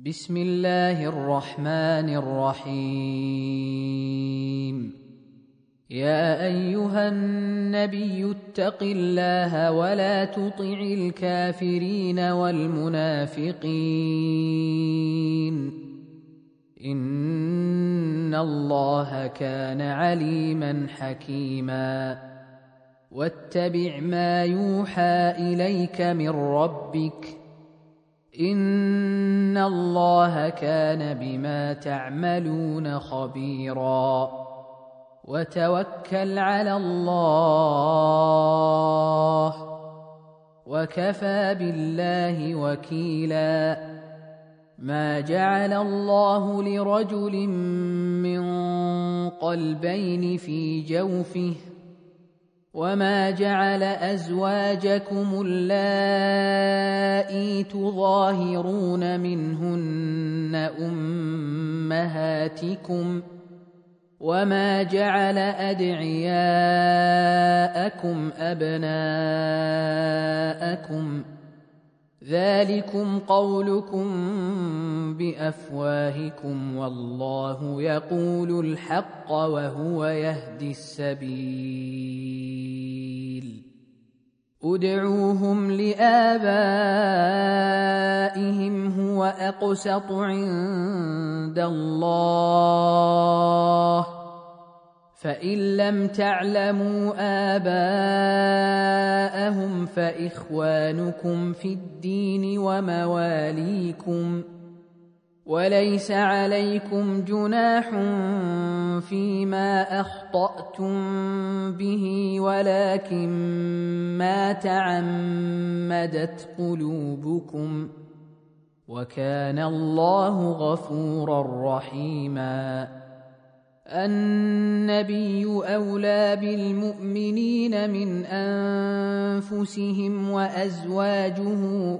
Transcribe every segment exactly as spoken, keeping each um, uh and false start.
بسم الله الرحمن الرحيم. يا أيها النبي اتق الله ولا تطع الكافرين والمنافقين إن الله كان عليما حكيما. واتبع ما يوحى إليك من ربك إن الله كان بما تعملون خبيرا. وتوكل على الله وكفى بالله وكيلا. ما جعل الله لرجل من قلبين في جوفه وما جعل أزواجكم اللائي تظاهرون منهن أمهاتكم وما جعل أدعياءكم أبناءكم ذلكم قولكم بأفواهكم والله يقول الحق وهو يهدي السبيل. ادعوهم لآبائهم هو أقسط عند الله فإن لم تعلموا آباءهم فإخوانكم في الدين ومواليكم وليس عليكم جناح فيما أخطأتم به ولكن ما تعمدت قلوبكم وكان الله غفورا رحيما. النبي أولى بالمؤمنين من أنفسهم وأزواجه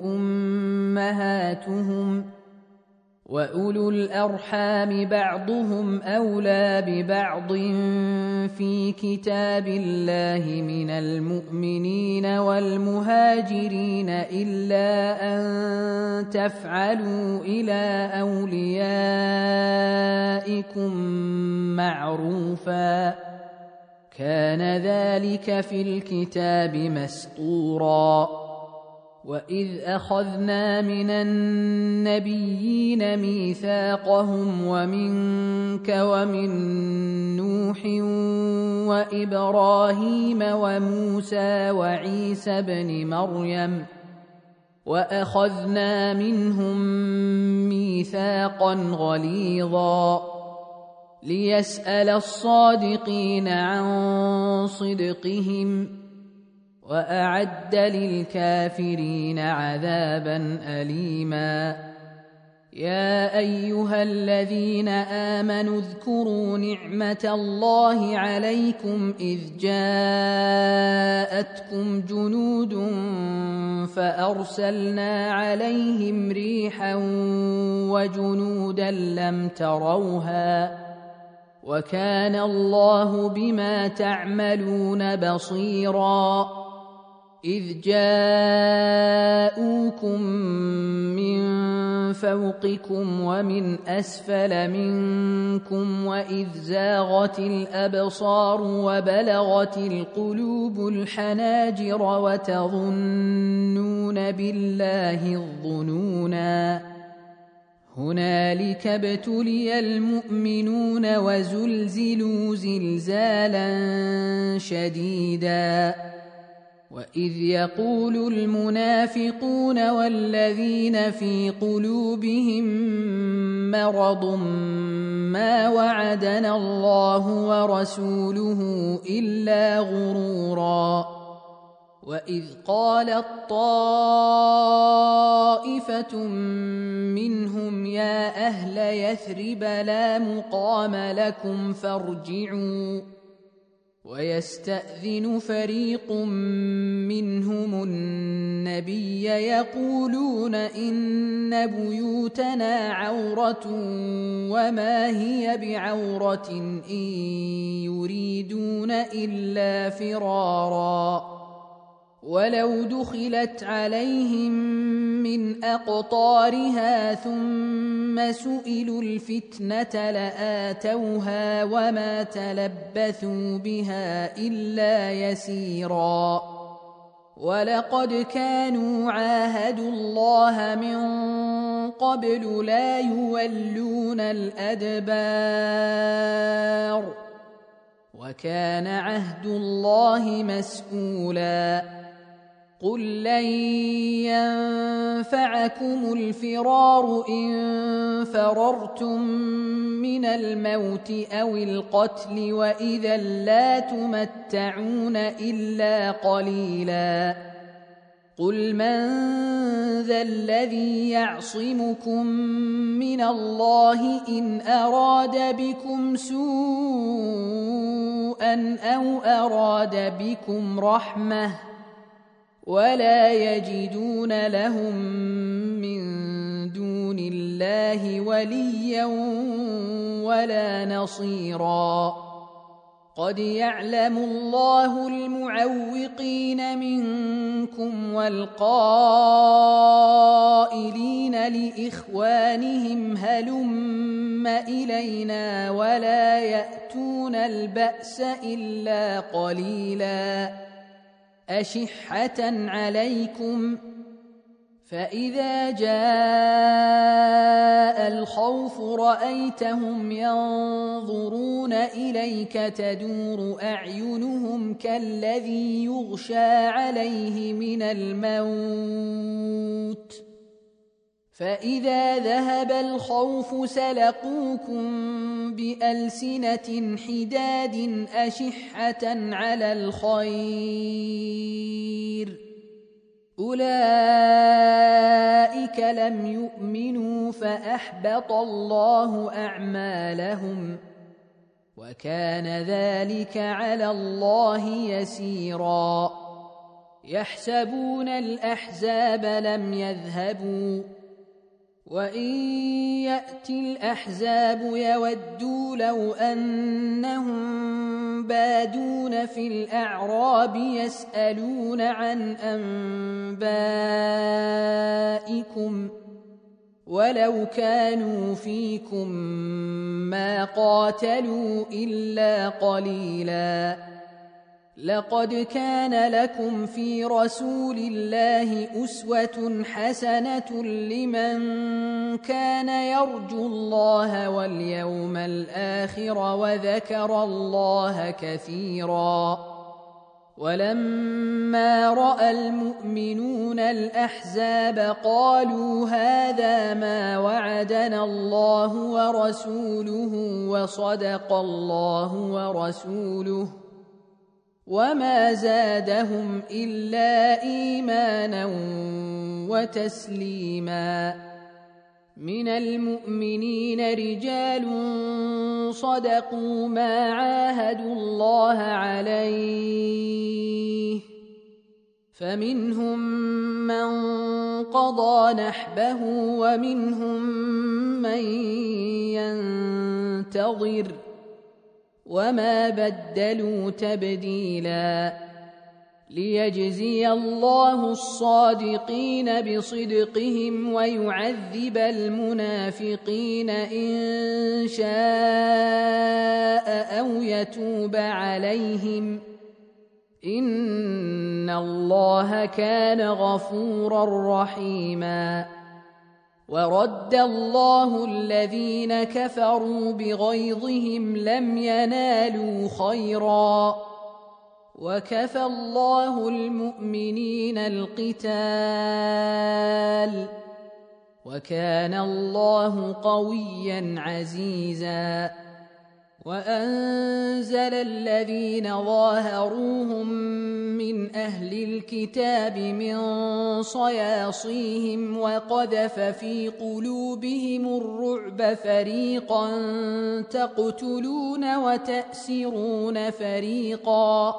أمهاتهم وأولو الأرحام بعضهم أولى ببعض في كتاب الله من المؤمنين والمهاجرين إلا أن تفعلوا إلى أوليائكم معروفا كان ذلك في الكتاب مسطورا. وإذ أخذنا من النبيين ميثاقهم ومنك ومن نوح وإبراهيم وموسى وعيسى بن مريم وأخذنا منهم ميثاقا غليظا ليسأل الصادقين عن صدقهم وأعد للكافرين عذابا أليما. يا أيها الذين آمنوا اذكروا نعمة الله عليكم إذ جاءتكم جنود فأرسلنا عليهم ريحا وجنودا لم تروها وكان الله بما تعملون بصيرا. إذ جاءوكم من فوقكم ومن أسفل منكم وإذ زاغت الأبصار وبلغت القلوب الحناجر وتظنون بالله الظنونا هنالك ابتلي المؤمنون وزلزلوا زلزالا شديدا. وإذ يقول المنافقون والذين في قلوبهم مرض ما وعدنا الله ورسوله إلا غرورا. وإذ قالت طائفة منهم يا أهل يثرب لا مقام لكم فارجعوا ويستأذن فريق منهم النبي يقولون إن بيوتنا عورة وما هي بعورة إن يريدون إلا فرارا ولو دخلت عليهم من أقطارها ثم ثم سئلوا الفتنة لآتوها وما تلبثوا بها إلا يسيرا ولقد كانوا عاهدوا الله من قبل لا يولون الأدبار وكان عهد الله مسؤولا قل لن ينفعكم الفرار إن فررتم من الموت أو القتل وإذا لا تمتعون إلا قليلا قل من ذا الذي يعصمكم من الله إن أراد بكم سوءا أو أراد بكم رحمة ولا يجدون لهم من دون الله وليا ولا نصيرا قد يعلم الله المعوقين منكم والقائلين لإخوانهم هلم إلينا ولا يأتون البأس إلا قليلا أشحة عليكم فإذا جاء الخوف رأيتهم ينظرون إليك تدور أعينهم كالذي يغشى عليه من الموت فإذا ذهب الخوف سلقوكم بألسنة حداد أشحة على الخير أولئك لم يؤمنوا فأحبط الله أعمالهم وكان ذلك على الله يسيرا يحسبون الأحزاب لم يذهبوا وإن يأتي الأحزاب يودوا لو أنهم بادون في الأعراب يسألون عن أنبائكم ولو كانوا فيكم ما قاتلوا إلا قليلا لقد كان لكم في رسول الله أسوة حسنة لمن كان يرجو الله واليوم الآخر وذكر الله كثيرا ولما رأى المؤمنون الأحزاب قالوا هذا ما وعدنا الله ورسوله وصدق الله ورسوله وما زادهم إلا إيمانا وتسليما من المؤمنين رجال صدقوا ما عاهدوا الله عليه فمنهم من قضى نحبه ومنهم من ينتظر وما بدلوا تبديلا ليجزي الله الصادقين بصدقهم ويعذب المنافقين إن شاء أو يتوب عليهم إن الله كان غفورا رحيما ورد الله الذين كفروا بغيظهم لم ينالوا خيرا وكفى الله المؤمنين القتال وكان الله قويا عزيزا وأنزل الذين ظاهروهم من أهل الكتاب من صياصيهم وقذف في قلوبهم الرعب فريقا تقتلون وتأسرون فريقا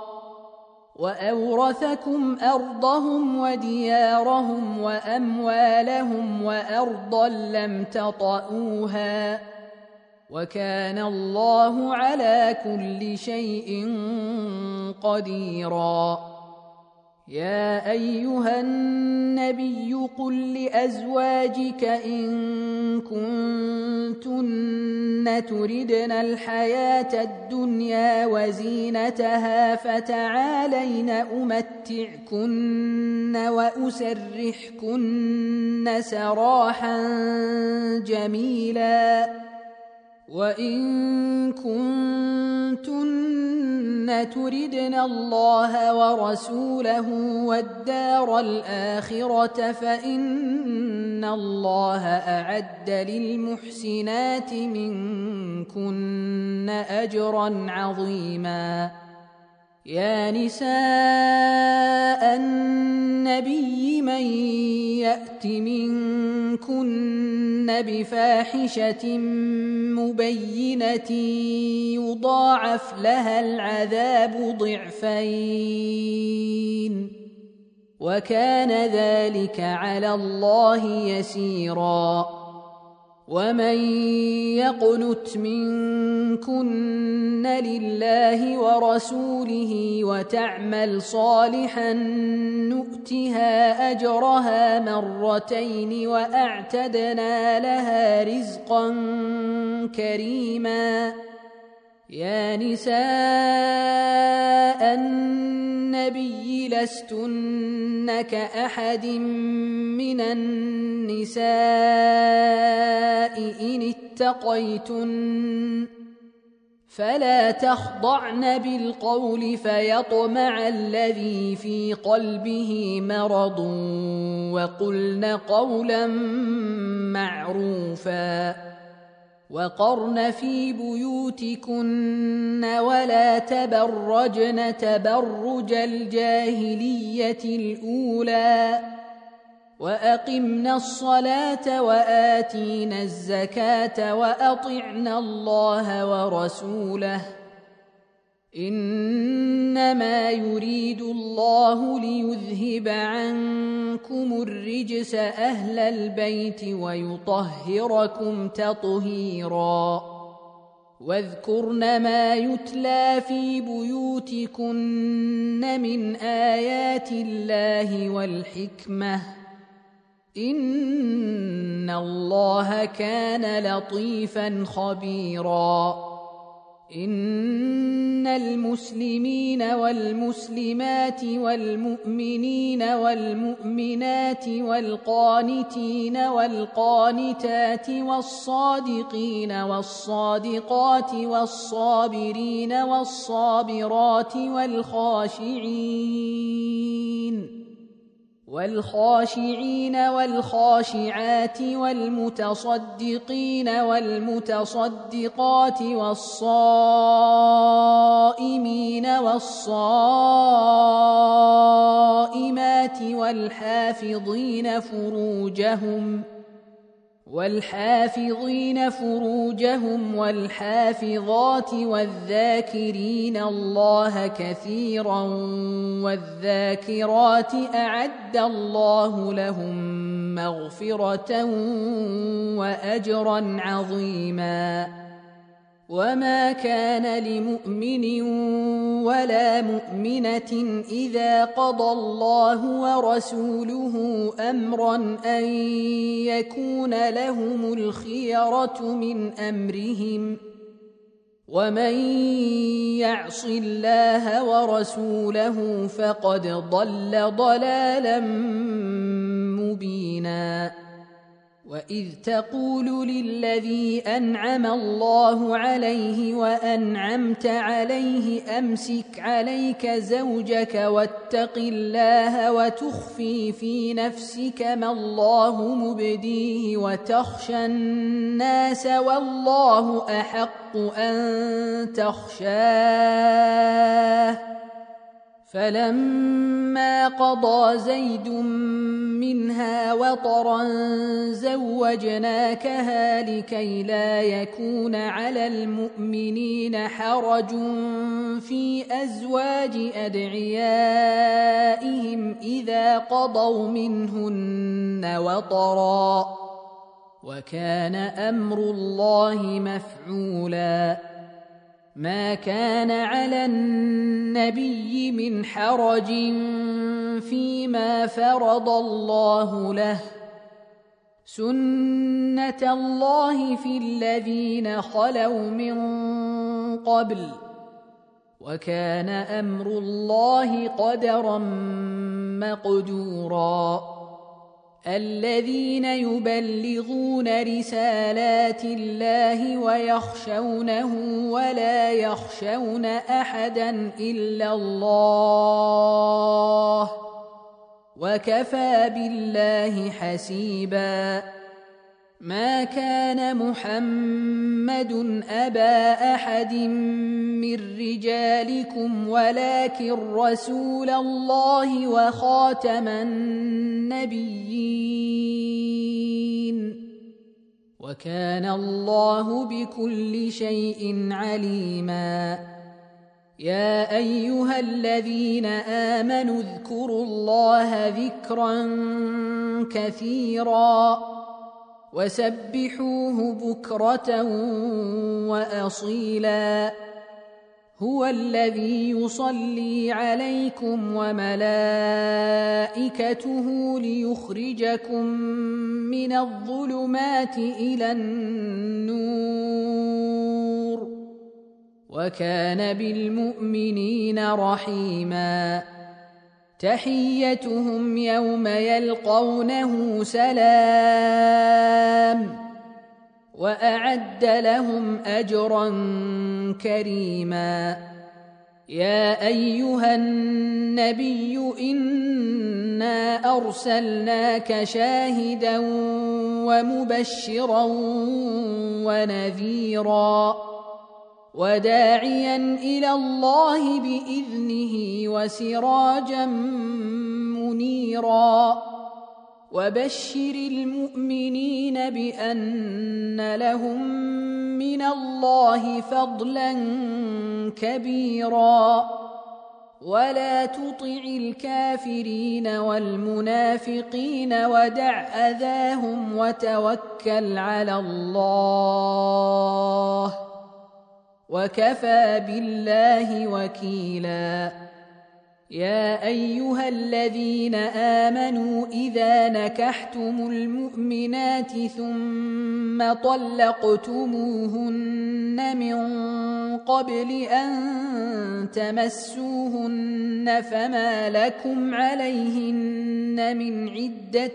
وأورثكم أرضهم وديارهم وأموالهم وأرضا لم تطئوها وكان الله على كل شيء قديرا يا أيها النبي قل لأزواجك إن كنتم تردن الحياة الدنيا وزينتها فتعالين أمتعكن وأسرحكن سراحا جميلا وإن كنتن تردن الله ورسوله والدار الآخرة فإن الله أعد للمحسنات منكن أجرا عظيما يا نساء النبي من يأت منكن بفاحشة مبينة يضاعف لها العذاب ضعفين وكان ذلك على الله يسيرا ومن يقنت منكن لله ورسوله وتعمل صالحا نؤتها أجرها مرتين وأعتدنا لها رزقا كريما يا نساء النبي لستن كأحد من النساء إن اتقيتن فلا تخضعن بالقول فيطمع الذي في قلبه مرض وقلن قولا معروفا وقرن في بيوتكن ولا تبرجن تبرج الجاهلية الأولى وأقمنا الصلاة وآتينا الزكاة وأطعنا الله ورسوله إنما يريد الله ليذهب عنكم الرجس أهل البيت ويطهركم تطهيرا واذكرن ما يتلى في بيوتكن من آيات الله والحكمة إن الله كان لطيفا خبيرا إن المسلمين والمسلمات والمؤمنين والمؤمنات والقانتين والقانتات والصادقين والصادقات والصابرين والصابرات والخاشعين والخاشعين والخاشعات والمتصدقين والمتصدقات والصائمين والصائمات والحافظين فروجهم والحافظين فروجهم والحافظات والذاكرين الله كثيرا والذاكرات أعد الله لهم مغفرة وأجرا عظيما وما كان لمؤمن ولا مؤمنة إذا قضى الله ورسوله أمرا أن يكون لهم الخيرة من أمرهم ومن يعص الله ورسوله فقد ضل ضلالا مبينا وإذ تقول للذي أنعم الله عليه وأنعمت عليه أمسك عليك زوجك واتق الله وتخفي في نفسك ما الله مبديه وتخشى الناس والله أحق أن تخشاه فلما قضى زيد منها وطرا زوجناكها لكي لا يكون على المؤمنين حرج في أزواج أدعيائهم إذا قضوا منهن وطرا وكان أمر الله مفعولا ما كان على النبي من حرج فيما فرض الله له سُنَّةَ اللَّهِ فِي الَّذِينَ خَلَوْا مِن قَبْلُ ۚ وَكَانَ أَمْرُ اللَّهِ قَدَرًا مَّقْدُورًا الَّذِينَ يُبَلِّغُونَ رِسَالَاتِ اللَّهِ وَيَخْشَوْنَهُ وَلَا يَخْشَوْنَ أَحَدًا إِلَّا اللَّهَ ۗ وَكَفَىٰ بِاللَّهِ حَسِيبًا مَا كَانَ مُحَمَّدٌ أَبَا أَحَدٍ مِّن رِّجَالِكُمْ وَلَٰكِن رَّسُولَ اللَّهِ وَخَاتَمَ النَّبِيِّينَ وَكَانَ اللَّهُ بِكُلِّ شَيْءٍ عَلِيمًا يَا أَيُّهَا الَّذِينَ آمَنُوا اذْكُرُوا اللَّهَ ذِكْرًا كَثِيرًا وَسَبِّحُوهُ بُكْرَةً وَأَصِيلًا هُوَ الَّذِي يُصَلِّي عَلَيْكُمْ وَمَلَائِكَتُهُ لِيُخْرِجَكُم مِّنَ الظُّلُمَاتِ إِلَى النُّورِ ۚ وَكَانَ بِالْمُؤْمِنِينَ رَحِيمًا تَحِيَّتُهُمْ يَوْمَ يَلْقَوْنَهُ سَلَامٌ ۚ وَأَعَدَّ لَهُمْ أَجْرًا كَرِيمًا يَا أَيُّهَا النَّبِيُّ إِنَّا أَرْسَلْنَاكَ شَاهِدًا وَمُبَشِّرًا وَنَذِيرًا وَدَاعِيًا إِلَى اللَّهِ بِإِذْنِهِ وَسِرَاجًا مُّنِيرًا وَبَشِّرِ الْمُؤْمِنِينَ بِأَنَّ لَهُم مِّنَ اللَّهِ فَضْلًا كَبِيرًا وَلَا تُطِعِ الْكَافِرِينَ وَالْمُنَافِقِينَ وَدَعْ أَذَاهُمْ وَتَوَكَّلْ عَلَى اللَّهِ ۚ وَكَفَىٰ بِاللَّهِ وَكِيلًا يَا أَيُّهَا الَّذِينَ آمَنُوا إِذَا نَكَحْتُمُ الْمُؤْمِنَاتِ ثُمَّ طَلَّقْتُمُوهُنَّ مِن قَبْلِ أَن تَمَسُّوهُنَّ فَمَا لَكُمْ عَلَيْهِنَّ مِنْ عِدَّةٍ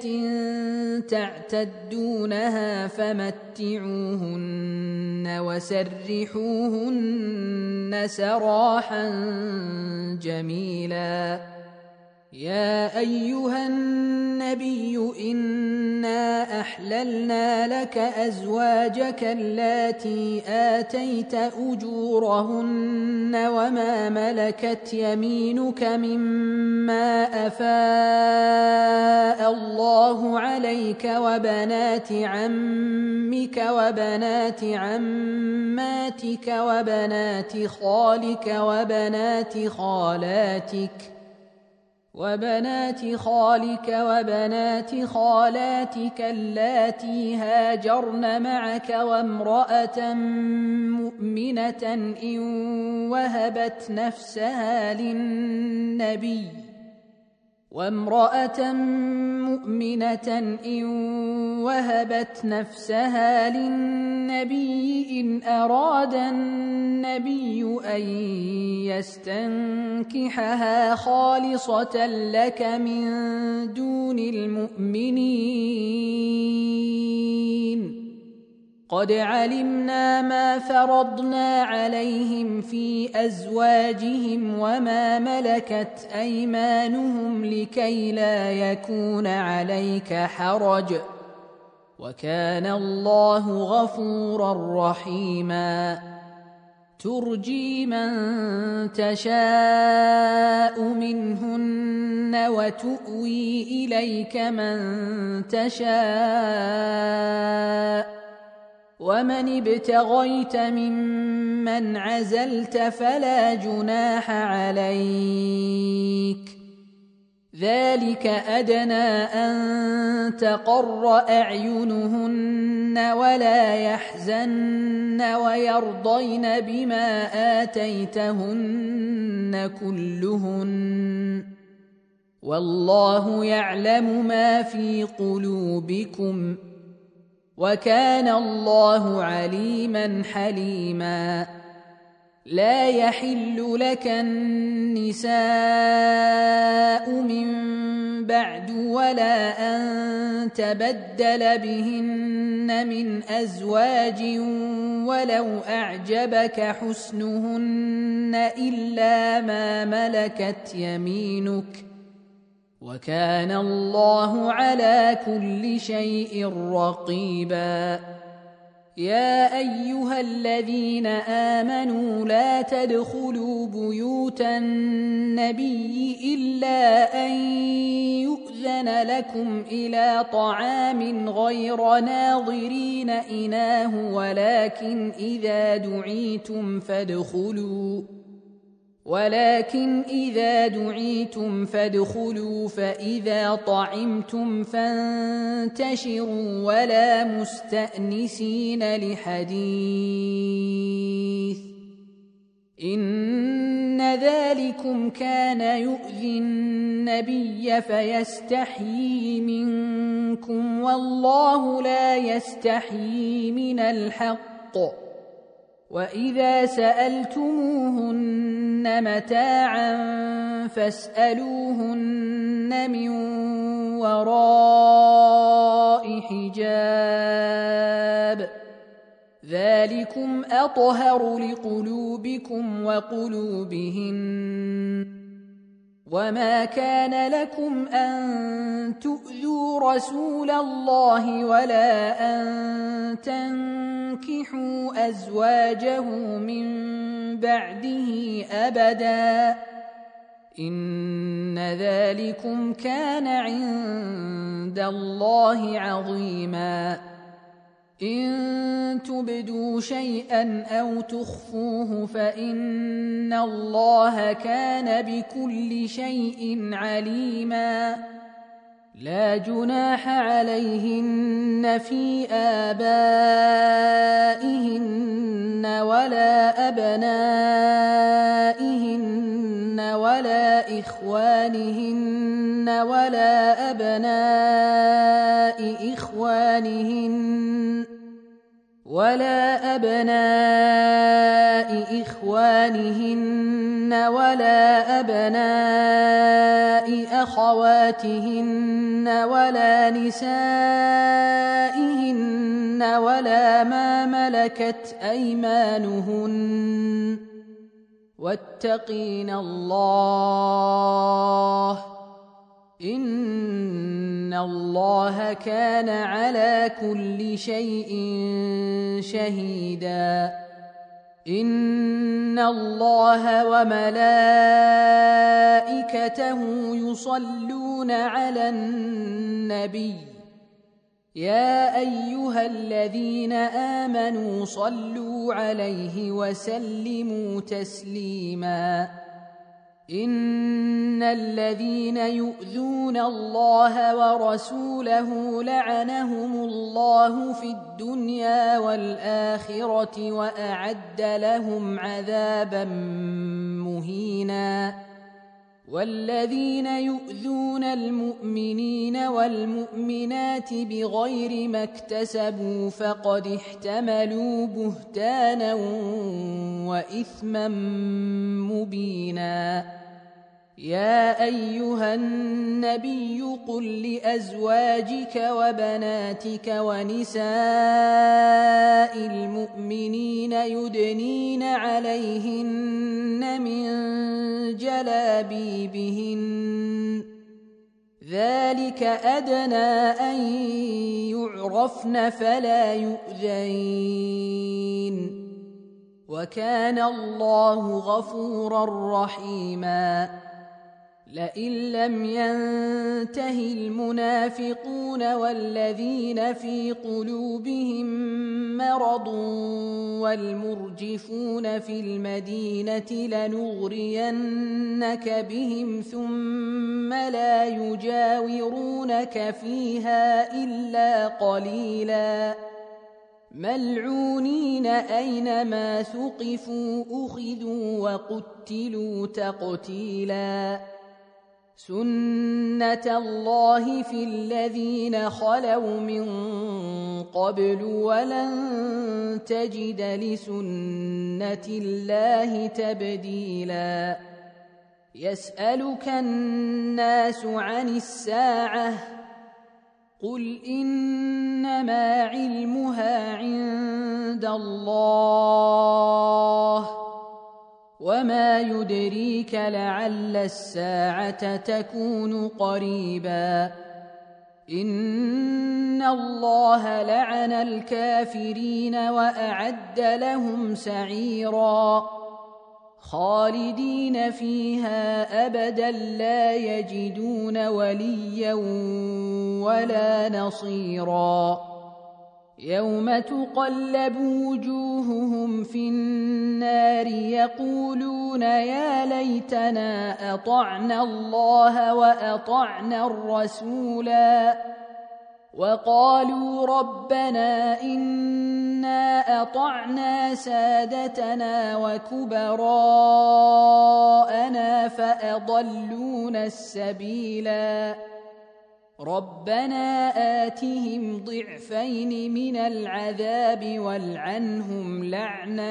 تَعْتَدُّونَهَا فَمَتِّعُوهُنَّ وَسَرِّحُوهُنَّ سَرَاحًا جَمِيلًا يَا أَيُّهَا النَّبِيُّ إِنَّا أَحْلَلْنَا لَكَ أَزْوَاجَكَ اللَّاتِي آتَيْتَ أُجُورَهُنَّ وَمَا مَلَكَتْ يَمِينُكَ مِمَّا أَفَاءَ اللَّهُ عَلَيْكَ وَبَنَاتِ عَمِّكَ وَبَنَاتِ عَمَّاتِكَ وَبَنَاتِ خَالِكَ وَبَنَاتِ خَالَاتِكَ وَبَنَاتِ خَالِكَ وَبَنَاتِ خَالَاتِكَ اللَّاتِي هَاجَرْنَ مَعَكَ وَامْرَأَةً مُّؤْمِنَةً إِن وَهَبَتْ نَفْسَهَا لِلنَّبِيِّ وَامْرَأَةً مُّؤْمِنَةً إِن وَهَبَتْ نَفْسَهَا لِلنَّبِيِّ إِنْ أَرَادَ النَّبِيُّ أَن يَسْتَنكِحَهَا خَالِصَةً لَّكَ مِن دُونِ الْمُؤْمِنِينَ قَدْ عَلِمْنَا مَا فَرَضْنَا عَلَيْهِمْ فِي أَزْوَاجِهِمْ وَمَا مَلَكَتْ أَيْمَانُهُمْ لِكَيْ لَا يَكُونَ عَلَيْكَ حَرَجٌ ۗ وَكَانَ اللَّهُ غَفُورًا رَّحِيمًا تُرْجِي مَن تَشَاءُ مِنْهُنَّ وَتُؤْوِي إِلَيْكَ مَن تَشَاءُ وَمَنِ ابْتَغَيْتَ مِمَّنْ عَزَلْتَ فَلَا جُنَاحَ عَلَيْكَ ۚ ذَلِكَ أَدْنَىٰ أَن تَقَرَّ أَعْيُنُهُنَّ وَلَا يَحْزَنَّ وَيَرْضَيْنَ بِمَا آتَيْتَهُنَّ كُلُّهُنَّ ۚ وَاللَّهُ يَعْلَمُ مَا فِي قُلُوبِكُمْ وكان الله عليما حليما. لا يحل لك النساء من بعد ولا أن تبدل بهن من أزواج ولو أعجبك حسنهن إلا ما ملكت يمينك وكان الله على كل شيء رقيبا. يا أيها الذين آمنوا لا تدخلوا بيوت النبي إلا أن يؤذن لكم إلى طعام غير ناظرين إناه ولكن إذا دعيتم فادخلوا ولكن إذا دعيتم فادخلوا فإذا طعمتم فانتشروا ولا مستأنسين لحديث إن ذلكم كان يؤذي النبي فيستحيي منكم والله لا يستحيي من الحق. وإذا سألتموهن متاعا فاسألوهن من وراء حجاب ذلكم أطهر لقلوبكم وقلوبهن. وما كان لكم أن تؤذوا رسول الله ولا أن تنكحوا أزواجه من بعده أبدا إن ذلكم كان عند الله عظيما. إن تبدوا شيئا أو تخفوه فإن الله كان بكل شيء عليما. لا جناح عليهن في آبائهن ولا أبنائهن ولا إخوانهن ولا أبناء إخوانهن ولا أبناء إخوانهن ولا أبناء أخواتهن ولا نسائهن ولا ما ملكت أيمانهن واتقين الله إن الله كان على كل شيء شهيدا. إن الله وملائكته يصلون على النبي يا أيها الذين آمنوا صلوا عليه وسلموا تسليما. إن الذين يؤذون الله ورسوله لعنهم الله في الدنيا والآخرة وأعد لهم عذابا مهينا. والذين يؤذون المؤمنين والمؤمنات بغير ما اكتسبوا فقد احتملوا بهتانا وإثما مبينا. يا أيها النبي قل لأزواجك وبناتك ونساء المؤمنين يدنين عليهن من جلابيبهن ذلك أدنى أن يعرفن فلا يؤذين وكان الله غفورا رحيما. لئن لم ينته المنافقون والذين في قلوبهم مرض والمرجفون في المدينة لنغرينك بهم ثم لا يجاورونك فيها إلا قليلا ملعونين أينما ثقفوا أخذوا وقتلوا تقتيلا. سنة الله في الذين خلوا من قبل ولن تجد لسنة الله تبديلا يسألك الناس عن الساعة قل إنما علمها عند الله وما يدريك لعل الساعة تكون قريبا إن الله لعن الكافرين وأعد لهم سعيرا خالدين فيها أبدا لا يجدون وليا ولا نصيرا يوم تقلب وجوههم في النار يقولون يا ليتنا أطعنا الله وأطعنا الرسولا وقالوا ربنا إنا أطعنا سادتنا وكبراءنا فأضلونا السبيلا ربنا آتهم ضعفين من العذاب والعنهم لعنا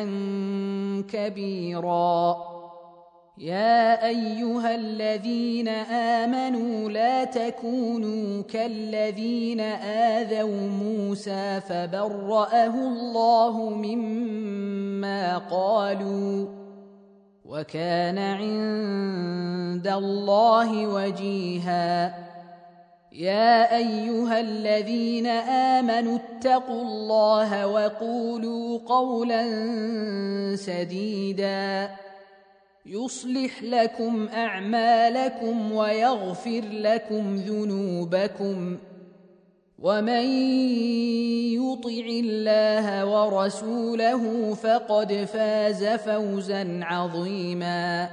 كبيرا يا أيها الذين آمنوا لا تكونوا كالذين آذوا موسى فبرأه الله مما قالوا وكان عند الله وجيها يا أيها الذين آمنوا اتقوا الله وقولوا قولا سديدا يصلح لكم أعمالكم ويغفر لكم ذنوبكم ومن يطع الله ورسوله فقد فاز فوزا عظيما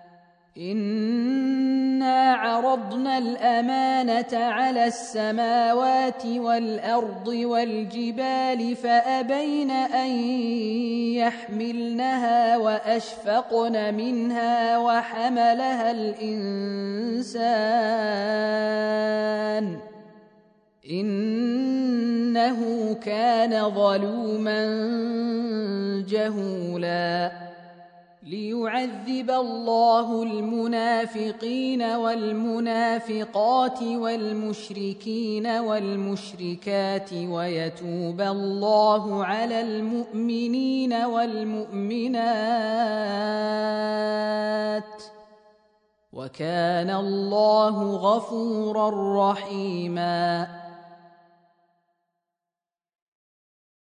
إنا عرضنا الأمانة على السماوات والأرض والجبال فأبين أن يحملنها وأشفقن منها وحملها الإنسان إنه كان ظلوما جهولا ليعذب الله المنافقين والمنافقات والمشركين والمشركات ويتوب الله على المؤمنين والمؤمنات وكان الله غفورا رحيما